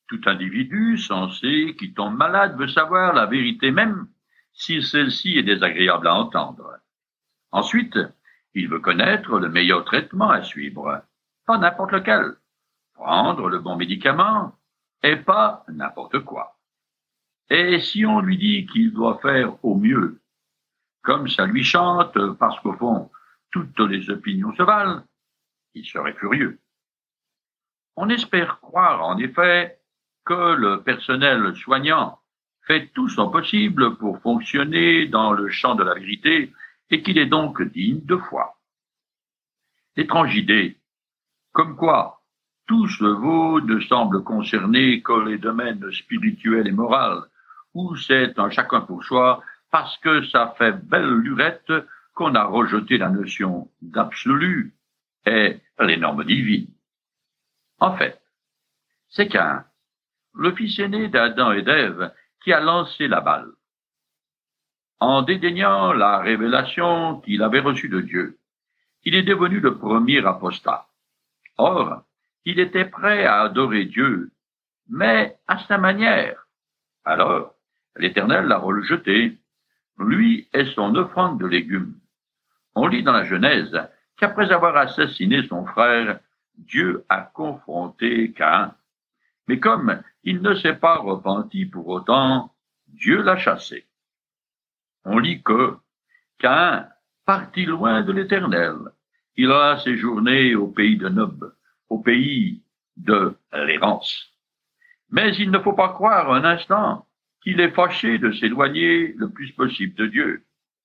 Tout individu sensé qui tombe malade veut savoir la vérité même si celle-ci est désagréable à entendre. Ensuite, il veut connaître le meilleur traitement à suivre, pas n'importe lequel. Prendre le bon médicament et pas n'importe quoi. Et si on lui dit qu'il doit faire au mieux, comme ça lui chante, parce qu'au fond, toutes les opinions se valent, il serait furieux. On espère croire, en effet, que le personnel soignant fait tout son possible pour fonctionner dans le champ de la vérité et qu'il est donc digne de foi. Étrange idée, comme quoi tout ce vaut ne semble concerner que les domaines spirituels et moraux, où c'est un chacun pour soi, parce que ça fait belle lurette qu'on a rejeté la notion d'absolu et les normes divines. En fait, c'est Caïn, le fils aîné d'Adam et d'Ève, qui a lancé la balle. En dédaignant la révélation qu'il avait reçue de Dieu, il est devenu le premier apostat. Or, il était prêt à adorer Dieu, mais à sa manière. Alors, l'Éternel l'a rejeté, lui et son offrande de légumes. On lit dans la Genèse qu'après avoir assassiné son frère, Dieu a confronté Caïn. Mais comme il ne s'est pas repenti pour autant, Dieu l'a chassé. On lit que Caïn partit loin de l'Éternel. Il a séjourné au pays de Nob, au pays de l'errance. Mais il ne faut pas croire un instant qu'il est fâché de s'éloigner le plus possible de Dieu,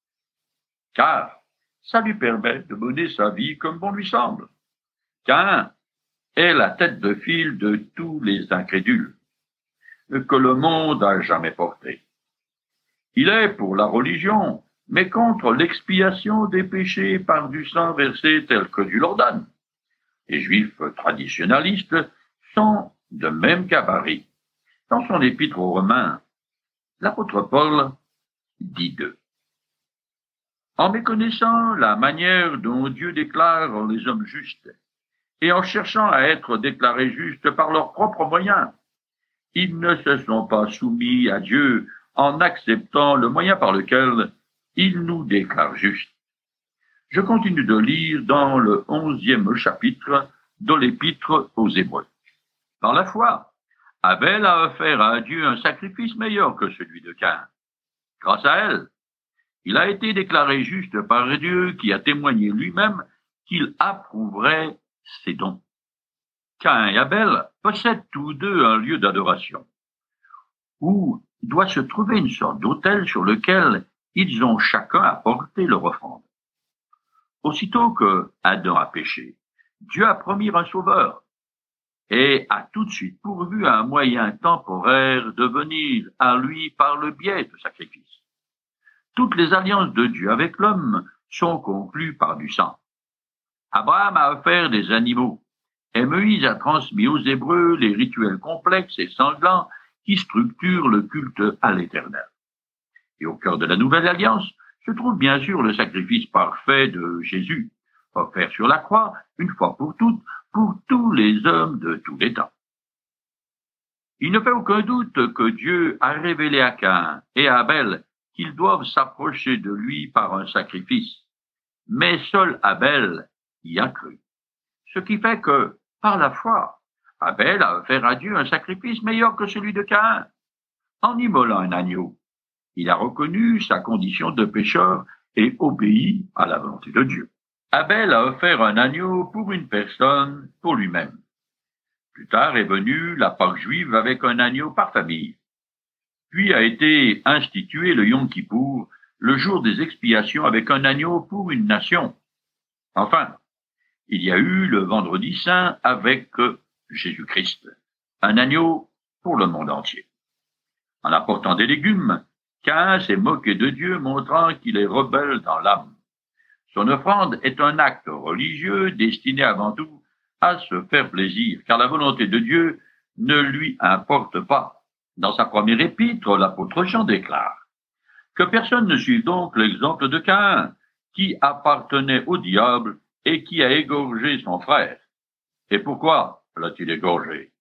car ça lui permet de mener sa vie comme bon lui semble. Caïn est la tête de file de tous les incrédules que le monde a jamais porté. Il est pour la religion, mais contre l'expiation des péchés par du sang versé tel que Dieu l'ordonne. Les Juifs traditionnalistes sont de même gabarit. Dans son épître aux Romains, l'apôtre Paul dit d'eux: en méconnaissant la manière dont Dieu déclare les hommes justes, et en cherchant à être déclarés justes par leurs propres moyens, ils ne se sont pas soumis à Dieu en acceptant le moyen par lequel il nous déclare justes. Je continue de lire dans le 11e chapitre de l'Épître aux Hébreux. Par la foi, Abel a offert à Dieu un sacrifice meilleur que celui de Caïn. Grâce à elle, il a été déclaré juste par Dieu qui a témoigné lui-même qu'il approuverait ses dons. Caïn et Abel possèdent tous deux un lieu d'adoration, où doit se trouver une sorte d'autel sur lequel ils ont chacun apporté leur offrande. Aussitôt que Adam a péché, Dieu a promis un sauveur et a tout de suite pourvu un moyen temporaire de venir à lui par le biais de sacrifice. Toutes les alliances de Dieu avec l'homme sont conclues par du sang. Abraham a offert des animaux et Moïse a transmis aux Hébreux les rituels complexes et sanglants qui structurent le culte à l'Éternel. Et au cœur de la nouvelle alliance se trouve bien sûr le sacrifice parfait de Jésus, offert sur la croix une fois pour toutes pour tous les hommes de tous les temps. Il ne fait aucun doute que Dieu a révélé à Caïn et à Abel qu'ils doivent s'approcher de lui par un sacrifice, mais seul Abel y a cru. Ce qui fait que, par la foi, Abel a offert à Dieu un sacrifice meilleur que celui de Caïn. En immolant un agneau, il a reconnu sa condition de pécheur et obéi à la volonté de Dieu. Abel a offert un agneau pour une personne, pour lui-même. Plus tard est venue la Pâque juive avec un agneau par famille. Puis a été institué le Yom Kippour, le jour des expiations, avec un agneau pour une nation. Enfin, il y a eu le Vendredi Saint avec Jésus-Christ, un agneau pour le monde entier. En apportant des légumes, Caïn s'est moqué de Dieu, montrant qu'il est rebelle dans l'âme. Son offrande est un acte religieux destiné avant tout à se faire plaisir, car la volonté de Dieu ne lui importe pas. Dans sa première épître, l'apôtre Jean déclare que personne ne suive donc l'exemple de Caïn, qui appartenait au diable et qui a égorgé son frère. Et pourquoi l'a-t-il égorgé?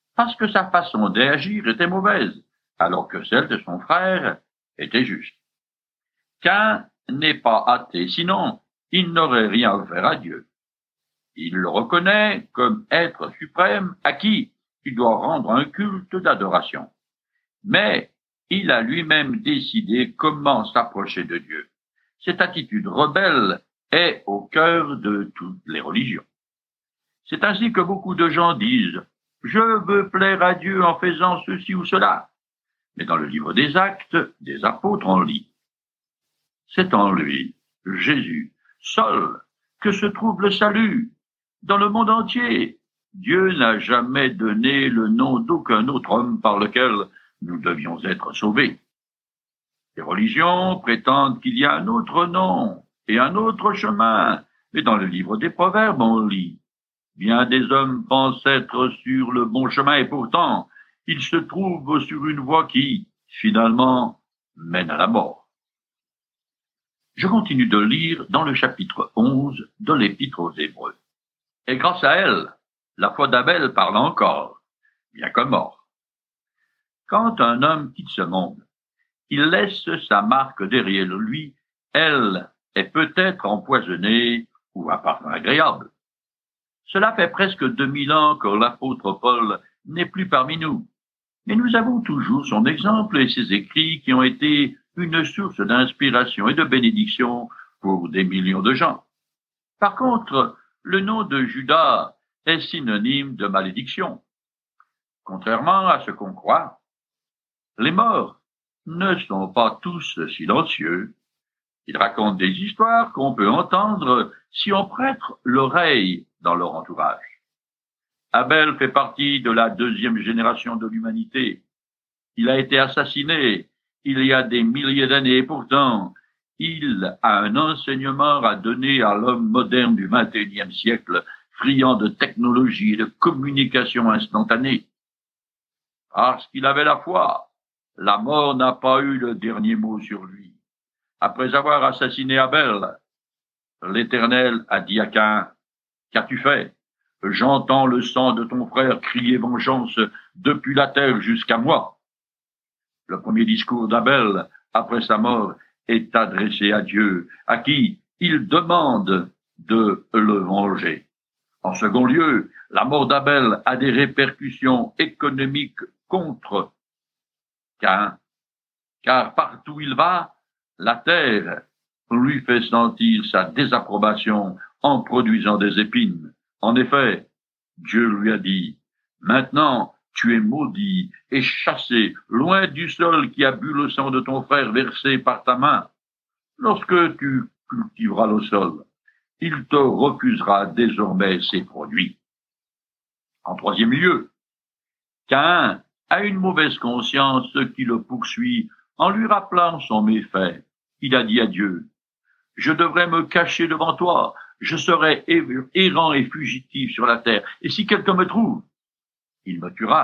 parce que sa façon d'agir était mauvaise, alors que celle de son frère était juste. Caïn n'est pas athée, sinon il n'aurait rien offert à Dieu. Il le reconnaît comme être suprême à qui il doit rendre un culte d'adoration. Mais il a lui-même décidé comment s'approcher de Dieu. Cette attitude rebelle est au cœur de toutes les religions. C'est ainsi que beaucoup de gens disent « Je veux plaire à Dieu en faisant ceci ou cela ». Mais dans le livre des Actes des Apôtres, on lit « C'est en lui, Jésus, seul, que se trouve le salut. Dans le monde entier, Dieu n'a jamais donné le nom d'aucun autre homme par lequel nous devions être sauvés. Les religions prétendent qu'il y a un autre nom et un autre chemin, mais dans le livre des Proverbes, on lit « Bien des hommes pensent être sur le bon chemin et pourtant, ils se trouvent sur une voie qui, finalement, mène à la mort. » Je continue de lire dans le chapitre 11 de l'Épître aux Hébreux. Et grâce à elle, la foi d'Abel parle encore, bien que mort. Quand un homme quitte ce monde, il laisse sa marque derrière lui, elle est peut-être empoisonnée ou à parfum agréable. Cela fait presque 2000 ans que l'apôtre Paul n'est plus parmi nous, mais nous avons toujours son exemple et ses écrits qui ont été une source d'inspiration et de bénédiction pour des millions de gens. Par contre, le nom de Judas est synonyme de malédiction. Contrairement à ce qu'on croit, les morts ne sont pas tous silencieux. Ils racontent des histoires qu'on peut entendre si on prête l'oreille dans leur entourage. Abel fait partie de la deuxième génération de l'humanité. Il a été assassiné il y a des milliers d'années et pourtant, il a un enseignement à donner à l'homme moderne du XXIe siècle, friand de technologie et de communication instantanée. Parce qu'il avait la foi, la mort n'a pas eu le dernier mot sur lui. Après avoir assassiné Abel, l'Éternel a dit à Caïn, « Qu'as-tu fait? J'entends le sang de ton frère crier vengeance depuis la terre jusqu'à moi. » Le premier discours d'Abel, après sa mort, est adressé à Dieu, à qui il demande de le venger. En second lieu, la mort d'Abel a des répercussions économiques contre Caïn, car partout où il va, la terre lui fait sentir sa désapprobation en produisant des épines. En effet, Dieu lui a dit, « Maintenant, tu es maudit et chassé loin du sol qui a bu le sang de ton frère versé par ta main. Lorsque tu cultiveras le sol, il te refusera désormais ses produits. » En troisième lieu, Caïn a une mauvaise conscience qui le poursuit en lui rappelant son méfait. Il a dit à Dieu, « Je devrais me cacher devant toi, je serai errant et fugitif sur la terre, et si quelqu'un me trouve, il me tuera. »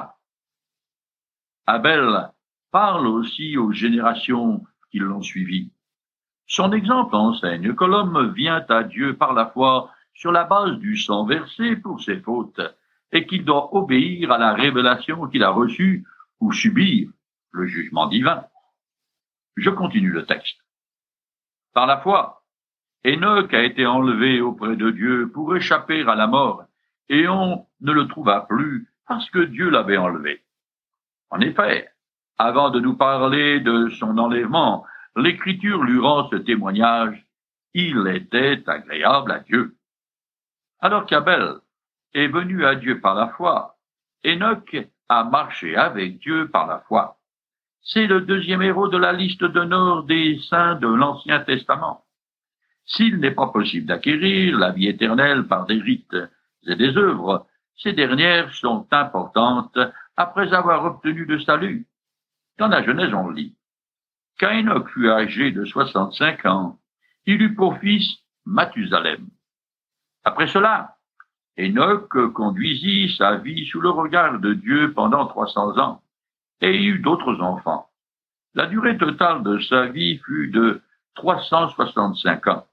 Abel parle aussi aux générations qui l'ont suivi. Son exemple enseigne que l'homme vient à Dieu par la foi sur la base du sang versé pour ses fautes et qu'il doit obéir à la révélation qu'il a reçue ou subir le jugement divin. Je continue le texte. Par la foi, Enoch a été enlevé auprès de Dieu pour échapper à la mort et on ne le trouva plus parce que Dieu l'avait enlevé. En effet, avant de nous parler de son enlèvement, l'Écriture lui rend ce témoignage. Il était agréable à Dieu. Alors qu'Abel est venu à Dieu par la foi, Enoch a marché avec Dieu par la foi. C'est le deuxième héros de la liste d'honneur des saints de l'Ancien Testament. S'il n'est pas possible d'acquérir la vie éternelle par des rites et des œuvres, ces dernières sont importantes après avoir obtenu le salut. Dans la Genèse, on lit. Quand Enoch fut âgé de 65 ans, il eut pour fils Mathusalem. Après cela, Enoch conduisit sa vie sous le regard de Dieu pendant 300 ans et eut d'autres enfants. La durée totale de sa vie fut de 365 ans.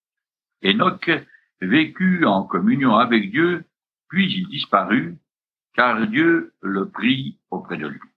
Enoch vécut en communion avec Dieu, puis il disparut, car Dieu le prit auprès de lui.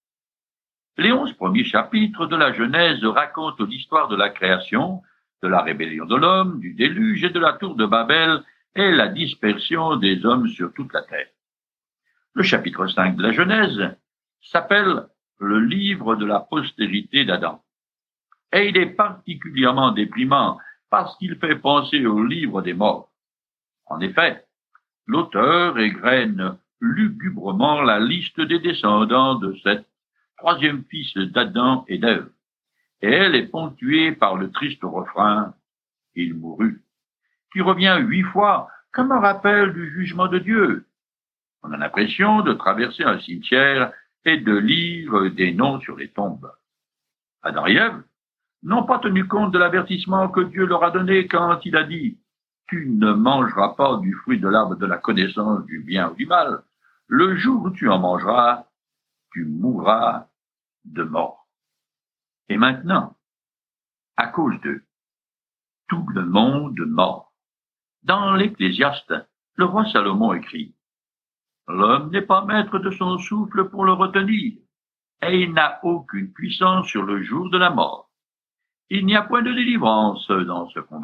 Les 11 premiers chapitres de la Genèse racontent l'histoire de la création, de la rébellion de l'homme, du déluge et de la tour de Babel et la dispersion des hommes sur toute la terre. Le chapitre 5 de la Genèse s'appelle le livre de la postérité d'Adam. Et il est particulièrement déprimant parce qu'il fait penser au livre des morts. En effet, l'auteur égrène lugubrement la liste des descendants de cet troisième fils d'Adam et d'Ève. Et elle est ponctuée par le triste refrain « Il mourut », qui revient 8 fois comme un rappel du jugement de Dieu. On a l'impression de traverser un cimetière et de lire des noms sur les tombes. Adam et Ève n'ont pas tenu compte de l'avertissement que Dieu leur a donné quand il a dit « Tu ne mangeras pas du fruit de l'arbre de la connaissance du bien ou du mal. Le jour où tu en mangeras, tu mourras de mort. » Et maintenant, à cause d'eux, tout le monde mort. Dans l'Ecclésiaste, le roi Salomon écrit « L'homme n'est pas maître de son souffle pour le retenir, et il n'a aucune puissance sur le jour de la mort. Il n'y a point de délivrance dans ce combat. »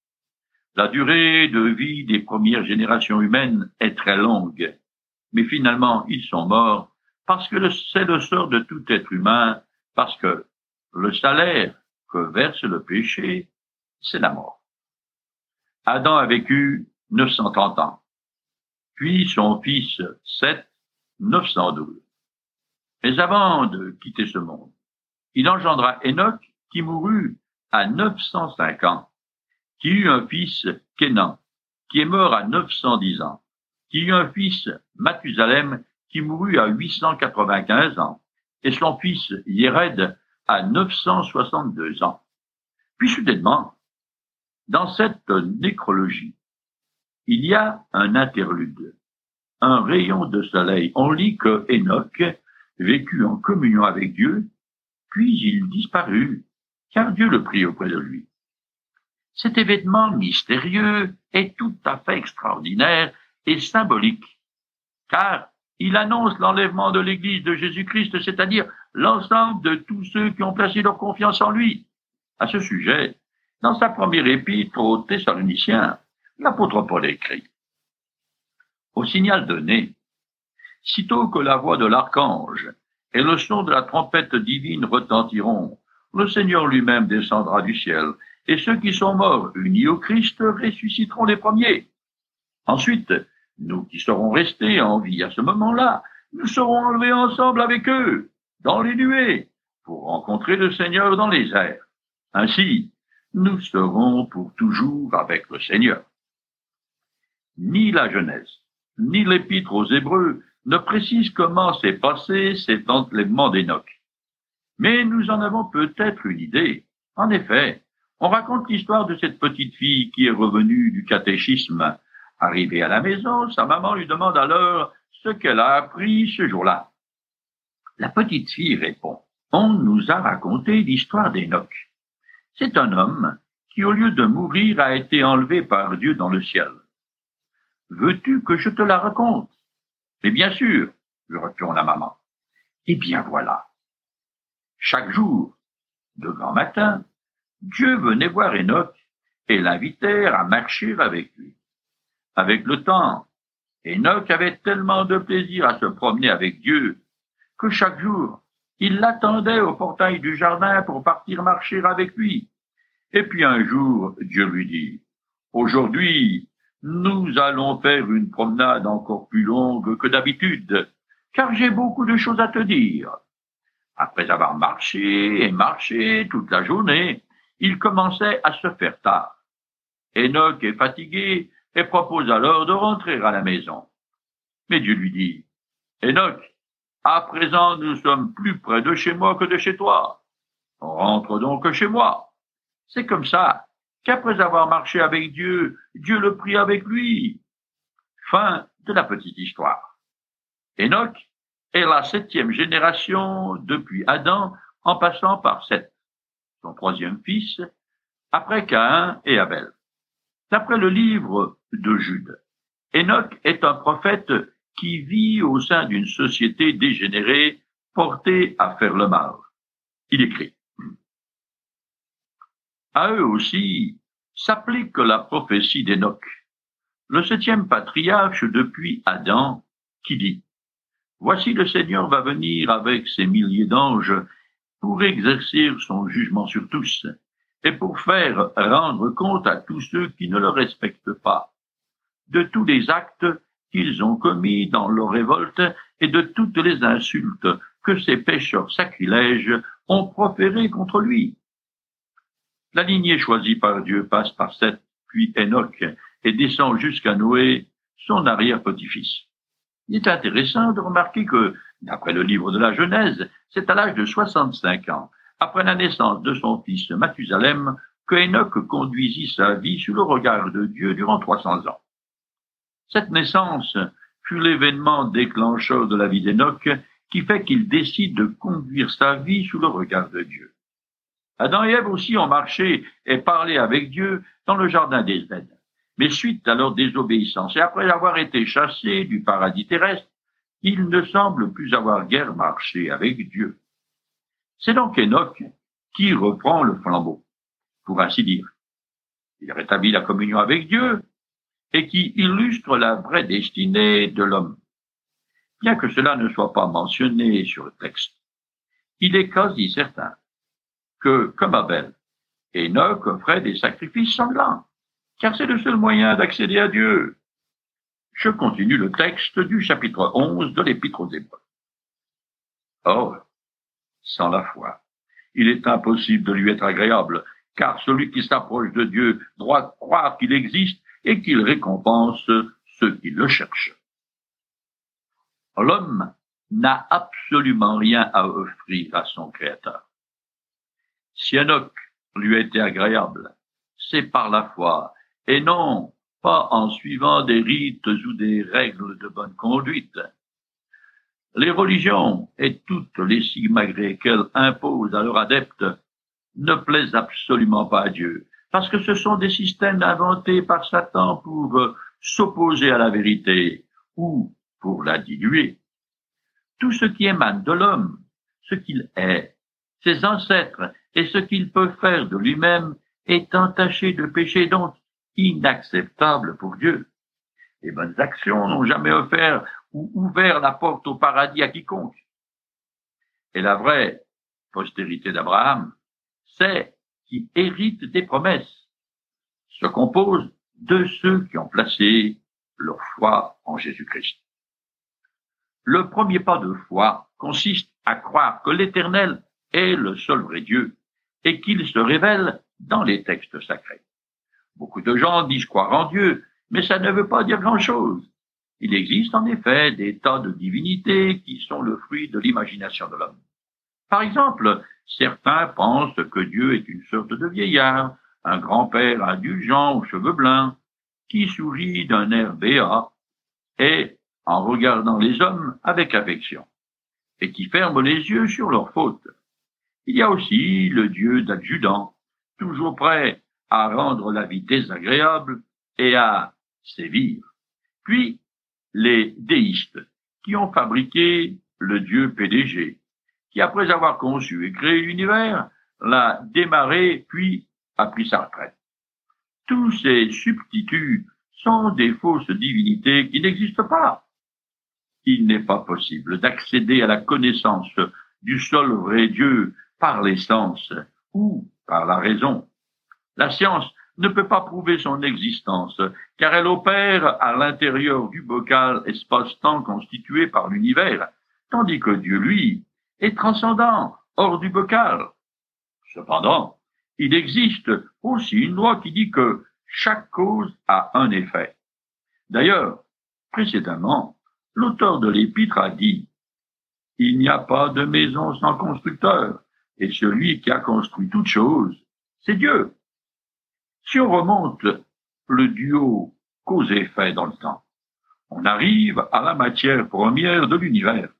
La durée de vie des premières générations humaines est très longue, mais finalement ils sont morts parce que c'est le sort de tout être humain, parce que le salaire que verse le péché, c'est la mort. Adam a vécu 930 ans, puis son fils Seth 912. Mais avant de quitter ce monde, il engendra Enoch qui mourut à 905 ans, qui eut un fils Kénan, qui est mort à 910 ans, qui eut un fils Mathusalem qui mourut à 895 ans, et son fils Yéred à 962 ans. Puis soudainement, dans cette nécrologie, il y a un interlude, un rayon de soleil. On lit que Enoch vécut en communion avec Dieu, puis il disparut, car Dieu le prit auprès de lui. Cet événement mystérieux est tout à fait extraordinaire et symbolique, car il annonce l'enlèvement de l'Église de Jésus-Christ, c'est-à-dire l'ensemble de tous ceux qui ont placé leur confiance en lui. À ce sujet, dans sa première épître aux Thessaloniciens, l'apôtre Paul écrit « Au signal donné, sitôt que la voix de l'archange et le son de la trompette divine retentiront, le Seigneur lui-même descendra du ciel, et ceux qui sont morts unis au Christ ressusciteront les premiers. Ensuite, nous qui serons restés en vie à ce moment-là, nous serons enlevés ensemble avec eux, dans les nuées, pour rencontrer le Seigneur dans les airs. Ainsi, nous serons pour toujours avec le Seigneur. » Ni la Genèse, ni l'Épître aux Hébreux ne précisent comment s'est passé cet enlèvement d'Enoch. Mais nous en avons peut-être une idée. En effet, on raconte l'histoire de cette petite fille qui est revenue du catéchisme. Arrivée à la maison, sa maman lui demande alors ce qu'elle a appris ce jour-là. La petite fille répond « On nous a raconté l'histoire d'Enoch. C'est un homme qui, au lieu de mourir, a été enlevé par Dieu dans le ciel. Veux-tu que je te la raconte ?» « Mais bien sûr, » lui répond la maman. Eh bien voilà. Chaque jour, de grand matin, Dieu venait voir Enoch et l'invitait à marcher avec lui. Avec le temps, Enoch avait tellement de plaisir à se promener avec Dieu que chaque jour, il l'attendait au portail du jardin pour partir marcher avec lui. Et puis un jour, Dieu lui dit « Aujourd'hui, nous allons faire une promenade encore plus longue que d'habitude, car j'ai beaucoup de choses à te dire. » Après avoir marché et marché toute la journée, il commençait à se faire tard. Enoch est fatigué et propose alors de rentrer à la maison. Mais Dieu lui dit « Enoch, à présent nous sommes plus près de chez moi que de chez toi. Rentre donc chez moi. » C'est comme ça qu'après avoir marché avec Dieu, Dieu le prit avec lui. Fin de la petite histoire. Enoch est la 7e génération depuis Adam en passant par Seth, son 3e fils, après Caïn et Abel. D'après le livre de Jude, Enoch est un prophète qui vit au sein d'une société dégénérée portée à faire le mal. Il écrit: à eux aussi s'applique la prophétie d'Enoch, le 7e patriarche depuis Adam, qui dit: voici le Seigneur va venir avec ses milliers d'anges pour exercer son jugement sur tous et pour faire rendre compte à tous ceux qui ne le respectent pas de tous les actes qu'ils ont commis dans leur révolte et de toutes les insultes que ces pécheurs sacrilèges ont proférées contre lui. La lignée choisie par Dieu passe par Seth, puis Enoch, et descend jusqu'à Noé, son arrière-petit-fils. Il est intéressant de remarquer que, d'après le livre de la Genèse, c'est à l'âge de 65 ans, après la naissance de son fils Mathusalem, que Enoch conduisit sa vie sous le regard de Dieu durant 300 ans. Cette naissance fut l'événement déclencheur de la vie d'Enoch qui fait qu'il décide de conduire sa vie sous le regard de Dieu. Adam et Ève aussi ont marché et parlé avec Dieu dans le jardin d'Éden. Mais suite à leur désobéissance et après avoir été chassés du paradis terrestre, ils ne semblent plus avoir guère marché avec Dieu. C'est donc Enoch qui reprend le flambeau, pour ainsi dire. Il rétablit la communion avec Dieu et qui illustre la vraie destinée de l'homme. Bien que cela ne soit pas mentionné sur le texte, il est quasi certain que, comme Abel, Enoch offrait des sacrifices sanglants, car c'est le seul moyen d'accéder à Dieu. Je continue le texte du chapitre 11 de l'Épître aux Hébreux. Or, sans la foi, il est impossible de lui être agréable, car celui qui s'approche de Dieu doit croire qu'il existe et qu'il récompense ceux qui le cherchent. L'homme n'a absolument rien à offrir à son Créateur. Si Enoch lui était agréable, c'est par la foi, et non pas en suivant des rites ou des règles de bonne conduite. Les religions et toutes les simagrées qu'elles imposent à leurs adeptes ne plaisent absolument pas à Dieu, parce que ce sont des systèmes inventés par Satan pour s'opposer à la vérité ou pour la diluer. Tout ce qui émane de l'homme, ce qu'il est, ses ancêtres et ce qu'il peut faire de lui-même est entaché de péché, donc inacceptable pour Dieu. Les bonnes actions n'ont jamais offert ou ouvert la porte au paradis à quiconque. Et la vraie postérité d'Abraham, c'est qui hérite des promesses, se compose de ceux qui ont placé leur foi en Jésus-Christ. Le premier pas de foi consiste à croire que l'Éternel est le seul vrai Dieu et qu'il se révèle dans les textes sacrés. Beaucoup de gens disent croire en Dieu, mais ça ne veut pas dire grand-chose. Il existe en effet des tas de divinités qui sont le fruit de l'imagination de l'homme. Par exemple, certains pensent que Dieu est une sorte de vieillard, un grand-père indulgent aux cheveux blancs, qui sourit d'un air béat et en regardant les hommes avec affection, et qui ferme les yeux sur leurs fautes. Il y a aussi le Dieu d'adjudant, toujours prêt à rendre la vie désagréable et à sévir. Puis, les déistes, qui ont fabriqué le Dieu PDG, qui, après avoir conçu et créé l'univers, l'a démarré puis a pris sa retraite. Tous ces substituts sont des fausses divinités qui n'existent pas. Il n'est pas possible d'accéder à la connaissance du seul vrai Dieu par les sens ou par la raison. La science ne peut pas prouver son existence, car elle opère à l'intérieur du bocal espace-temps constitué par l'univers, tandis que Dieu, lui, est transcendant, hors du bocal. Cependant, il existe aussi une loi qui dit que chaque cause a un effet. D'ailleurs, précédemment, l'auteur de l'Épître a dit: « Il n'y a pas de maison sans constructeur, et celui qui a construit toute chose, c'est Dieu. » Si on remonte le duo cause-effet dans le temps, on arrive à la matière première de l'univers.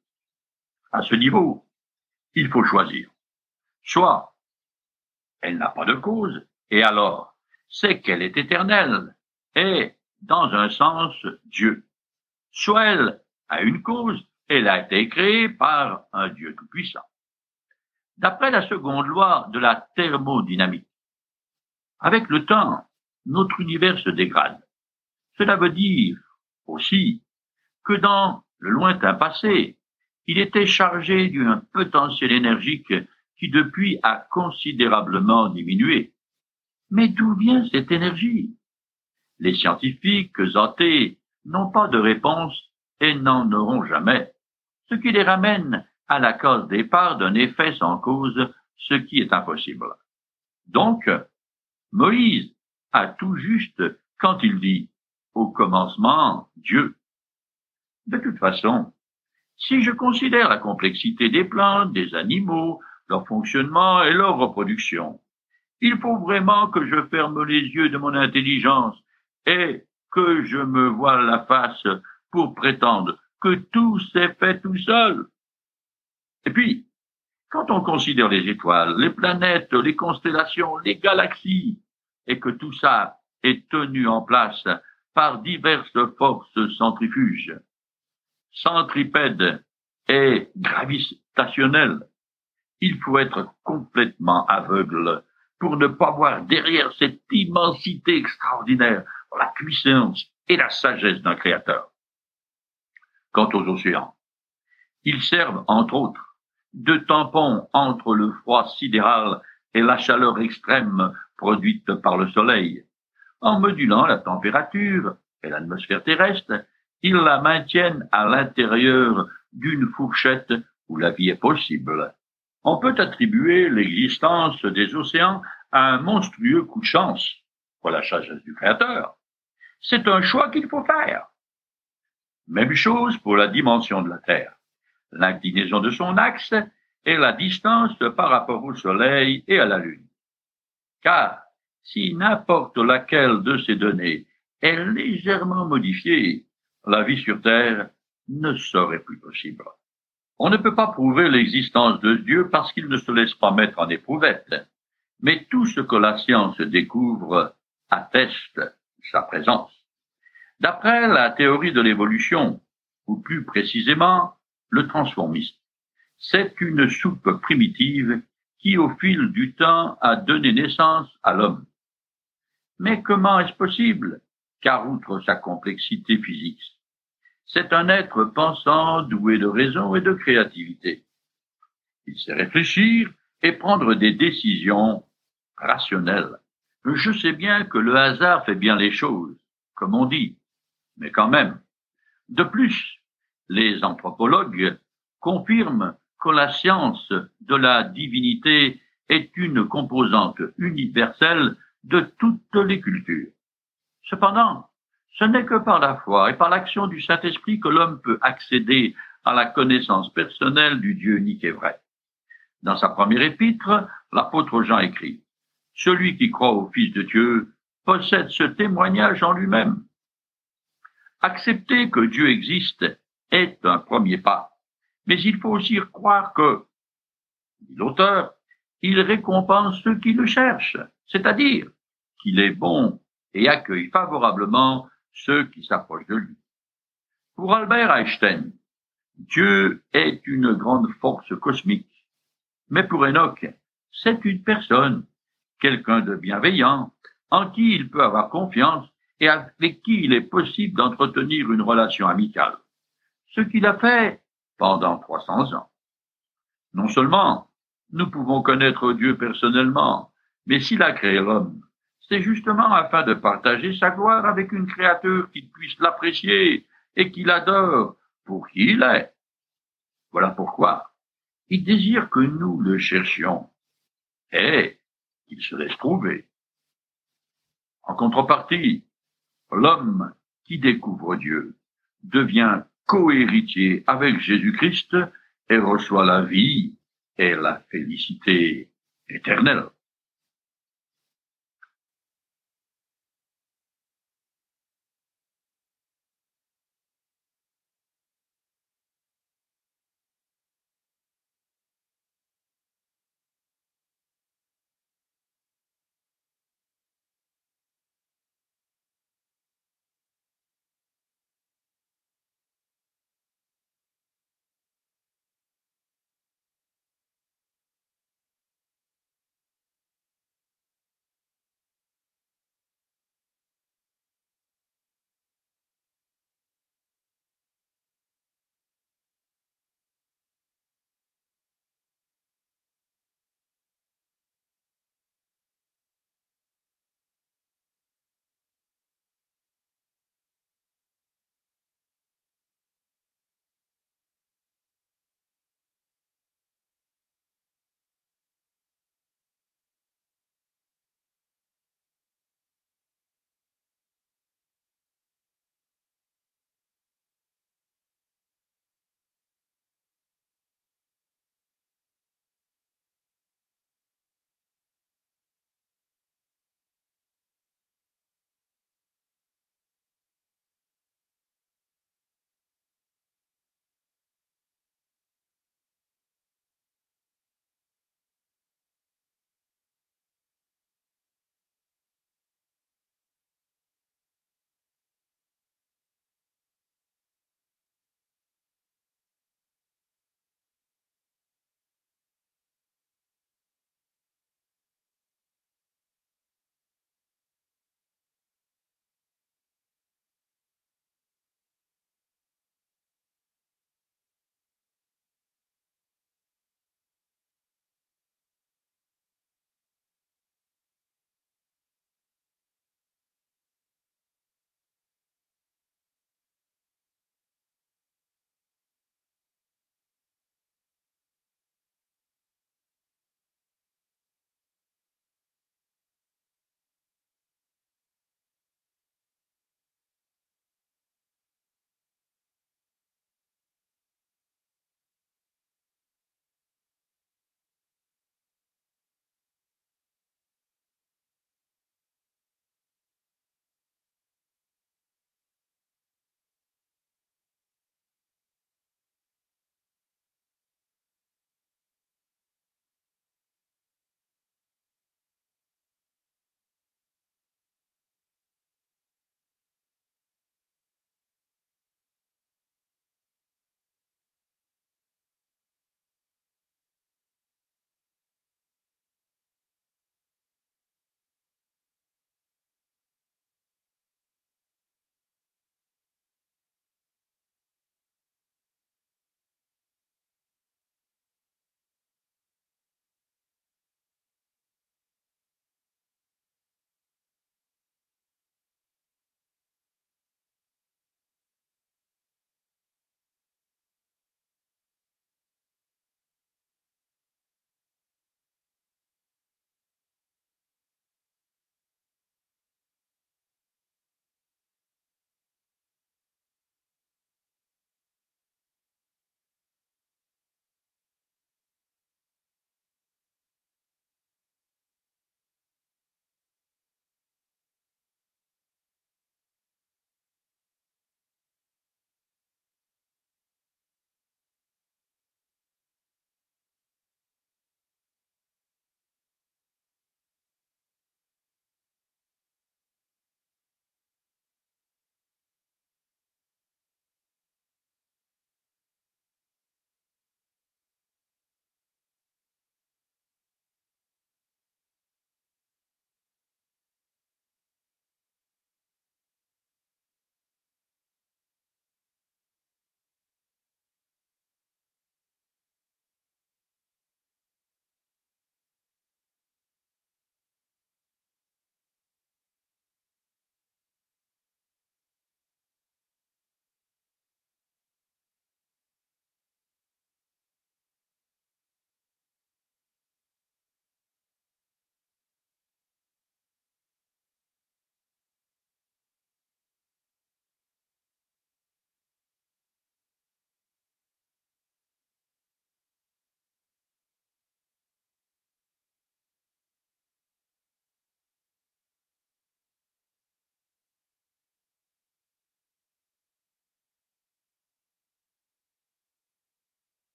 À ce niveau, il faut choisir. Soit elle n'a pas de cause, et alors c'est qu'elle est éternelle, et, dans un sens, Dieu. Soit elle a une cause, elle a été créée par un Dieu tout-puissant. D'après la seconde loi de la thermodynamique, avec le temps, notre univers se dégrade. Cela veut dire aussi que dans le lointain passé, il était chargé d'un potentiel énergique qui depuis a considérablement diminué. Mais d'où vient cette énergie? Les scientifiques athées n'ont pas de réponse et n'en auront jamais, ce qui les ramène à la cause départ d'un effet sans cause, ce qui est impossible. Donc, Moïse a tout juste quand il dit « au commencement, Dieu ». De toute façon, si je considère la complexité des plantes, des animaux, leur fonctionnement et leur reproduction, il faut vraiment que je ferme les yeux de mon intelligence et que je me voile la face pour prétendre que tout s'est fait tout seul. Et puis, quand on considère les étoiles, les planètes, les constellations, les galaxies, et que tout ça est tenu en place par diverses forces centrifuges, centripèdes et gravitationnelles, il faut être complètement aveugle pour ne pas voir derrière cette immensité extraordinaire la puissance et la sagesse d'un créateur. Quant aux océans, ils servent, entre autres, de tampons entre le froid sidéral et la chaleur extrême produite par le soleil. En modulant la température et l'atmosphère terrestre, ils la maintiennent à l'intérieur d'une fourchette où la vie est possible. On peut attribuer l'existence des océans à un monstrueux coup de chance pour la sagesse du Créateur. C'est un choix qu'il faut faire. Même chose pour la dimension de la Terre, l'inclinaison de son axe et la distance par rapport au Soleil et à la Lune. Car si n'importe laquelle de ces données est légèrement modifiée, la vie sur Terre ne serait plus possible. On ne peut pas prouver l'existence de Dieu parce qu'il ne se laisse pas mettre en éprouvette, mais tout ce que la science découvre atteste sa présence. D'après la théorie de l'évolution, ou plus précisément le transformisme, c'est une soupe primitive qui, au fil du temps, a donné naissance à l'homme. Mais comment est-ce possible? Car outre sa complexité physique, c'est un être pensant, doué de raison et de créativité. Il sait réfléchir et prendre des décisions rationnelles. Je sais bien que le hasard fait bien les choses, comme on dit, mais quand même. De plus, les anthropologues confirment que la science de la divinité est une composante universelle de toutes les cultures. Cependant, ce n'est que par la foi et par l'action du Saint-Esprit que l'homme peut accéder à la connaissance personnelle du Dieu unique et vrai. Dans sa première épître, l'apôtre Jean écrit « Celui qui croit au Fils de Dieu possède ce témoignage en lui-même. » Accepter que Dieu existe est un premier pas, mais il faut aussi croire que, dit l'auteur, il récompense ceux qui le cherchent, c'est-à-dire qu'il est bon et accueille favorablement ceux qui s'approchent de lui. Pour Albert Einstein, Dieu est une grande force cosmique, mais pour Enoch, c'est une personne, quelqu'un de bienveillant, en qui il peut avoir confiance et avec qui il est possible d'entretenir une relation amicale, ce qu'il a fait pendant 300 ans. Non seulement nous pouvons connaître Dieu personnellement, mais s'il a créé l'homme, c'est justement afin de partager sa gloire avec une créature qui puisse l'apprécier et qui l'adore pour qui il est. Voilà pourquoi il désire que nous le cherchions et qu'il se laisse trouver. En contrepartie, l'homme qui découvre Dieu devient co-héritier avec Jésus-Christ et reçoit la vie et la félicité éternelle.